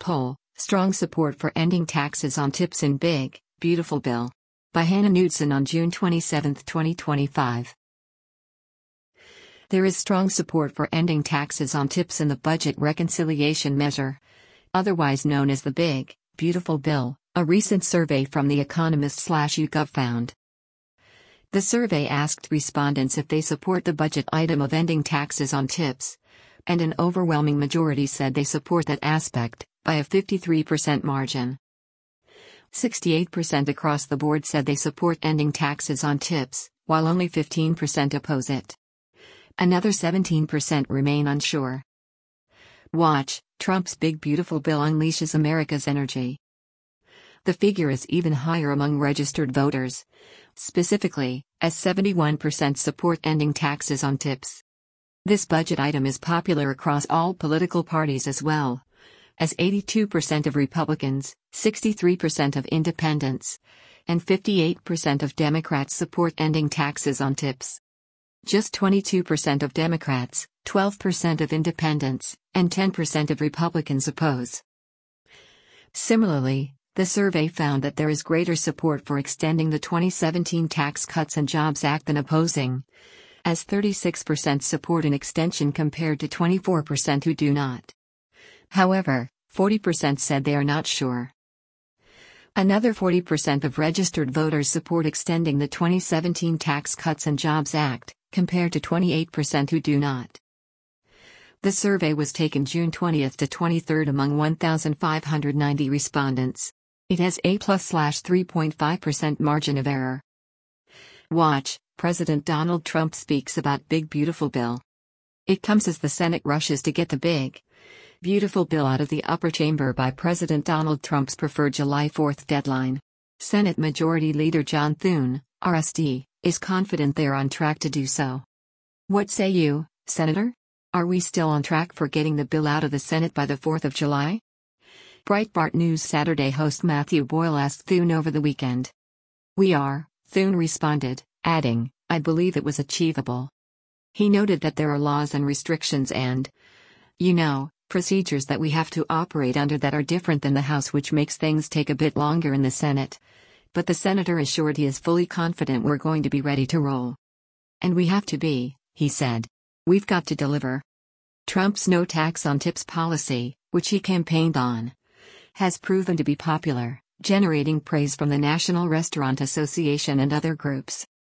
poll, Strong Support for Ending Taxes on Tips in Big, Beautiful Bill. By Hannah Knudsen on June 27, 2025. There is strong support for ending taxes on tips in the budget reconciliation measure, otherwise known as the Big, Beautiful Bill, a recent survey from The Economist/YouGov found. The survey asked respondents if they support the budget item of ending taxes on tips, and an overwhelming majority said they support that aspect, by a 53% margin. 68% across the board said they support ending taxes on tips, while only 15% oppose it. Another 17% remain unsure. Watch, Trump's Big Beautiful Bill unleashes America's energy. The figure is even higher among registered voters. Specifically, as 71% support ending taxes on tips. This budget item is popular across all political parties as well, as 82% of Republicans, 63% of independents, and 58% of Democrats support ending taxes on tips. Just 22% of Democrats, 12% of independents, and 10% of Republicans oppose. Similarly, the survey found that there is greater support for extending the 2017 Tax Cuts and Jobs Act than opposing, as 36% support an extension compared to 24% who do not. However, 40% said they are not sure. Another 40% of registered voters support extending the 2017 Tax Cuts and Jobs Act, compared to 28% who do not. The survey was taken June 20 to 23 among 1,590 respondents. It has a +3.5% margin of error. Watch, President Donald Trump speaks about Big Beautiful Bill. It comes as the Senate rushes to get the Big, Beautiful Bill out of the upper chamber by President Donald Trump's preferred July 4 deadline. Senate Majority Leader John Thune, RSD, is confident they are on track to do so. What say you, Senator? Are we still on track for getting the bill out of the Senate by the 4th of July? Breitbart News Saturday host Matthew Boyle asked Thune over the weekend. We are, Thune responded, adding, I believe it was achievable. He noted that there are laws and restrictions and, procedures that we have to operate under that are different than the House, which makes things take a bit longer in the Senate. But the senator assured he is fully confident we're going to be ready to roll. And we have to be, he said. We've got to deliver. Trump's no tax on tips policy, which he campaigned on, has proven to be popular, generating praise from the National Restaurant Association and other groups.